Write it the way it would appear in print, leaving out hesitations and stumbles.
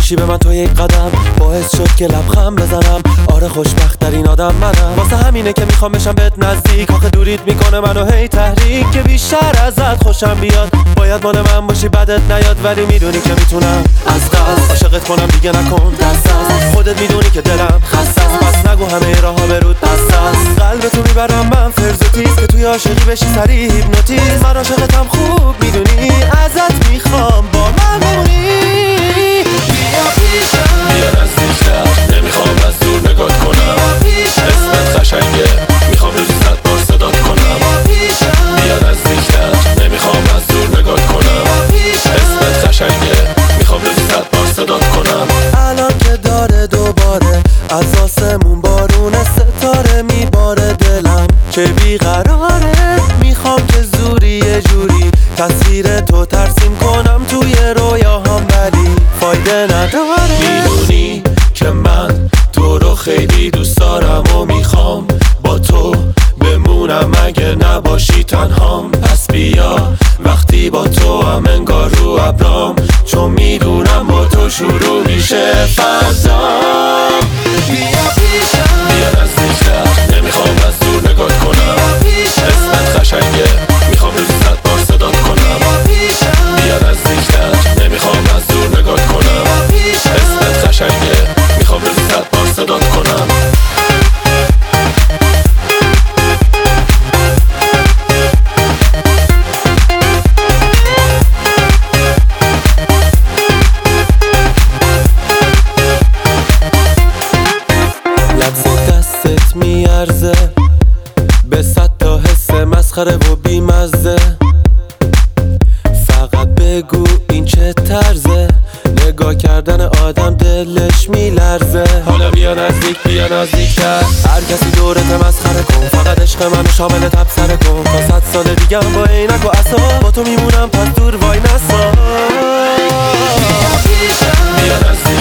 میشی به من تو یک قدم، باعث شد که لبخند بزنم. آره خوشبخت ترین آدم منم، واسه همینه که میخوام بشم بهت نزدیک. آخه دوریت میکنه منو هی تحریک، که بیشتر ازت خوشم بیاد. باید مال من باشی بدت نیاد، ولی میدونی که میتونم از قصد عاشقت کنم. دیگه نکن دست از خودت، میدونی که دلم خسته است. پس نگو همه راه ها برود بسته است. قلبتو میبرم من فرض و تیز، که توی عاشقی بشی سریع هیپنوتیز. من عاشقتم خوب میدونی، ازت میخوام با من بمونی. بیا پیشم، بیا نزدیکتر، نمیخوام از دور نگات کنم. اسمت قشنگه، میخوام روزی 100 بار صدات کنم. بیا نزدیکتر، نمیخوام از دور نگات کنم. اسمت قشنگه، میخوام روزی 100 بار صدات کنم. الان که داره دوباره از آسمون بارون ستاره میباره، دلم که بیقراره. میخوام که زوری یه جوری تصویر تو ترسیم کنم توی رویاهام، ولی فایده نداره. میدونی که من تو رو خیلی دوست دارم و میخوام با تو بمونم اگه نباشی تنهام. پس بیا وقتی با تو هم انگار رو ابرام، چون میدونم با تو شروع میشه فردا. بیا پیشم، بیا نزدیکتر، نمیخوام از دور نگات کنم. اسمت قشنگه، میخوام روزی 100 بار صدات کنم. بیا نزدیکتر، نمیخوام از دور نگات کنم. اسمت قشنگه، میخوام روزی 100 بار صدات کنم. لبس دستت میارزه به 100 تا حس مسخره و بیمزه. فقط بگو این چه طرزه، نگاه کردن آدم دلش میلرزه. حالا بیا نزدیک، بیا نزدیکتر. هر کسی دورت مسخره کن، فقط عشق منو شامل تبصره کن. تا 100 سال دیگه هم با عینک و عصا با تو میمونم، پس دور وای نسا. بیا نزدیک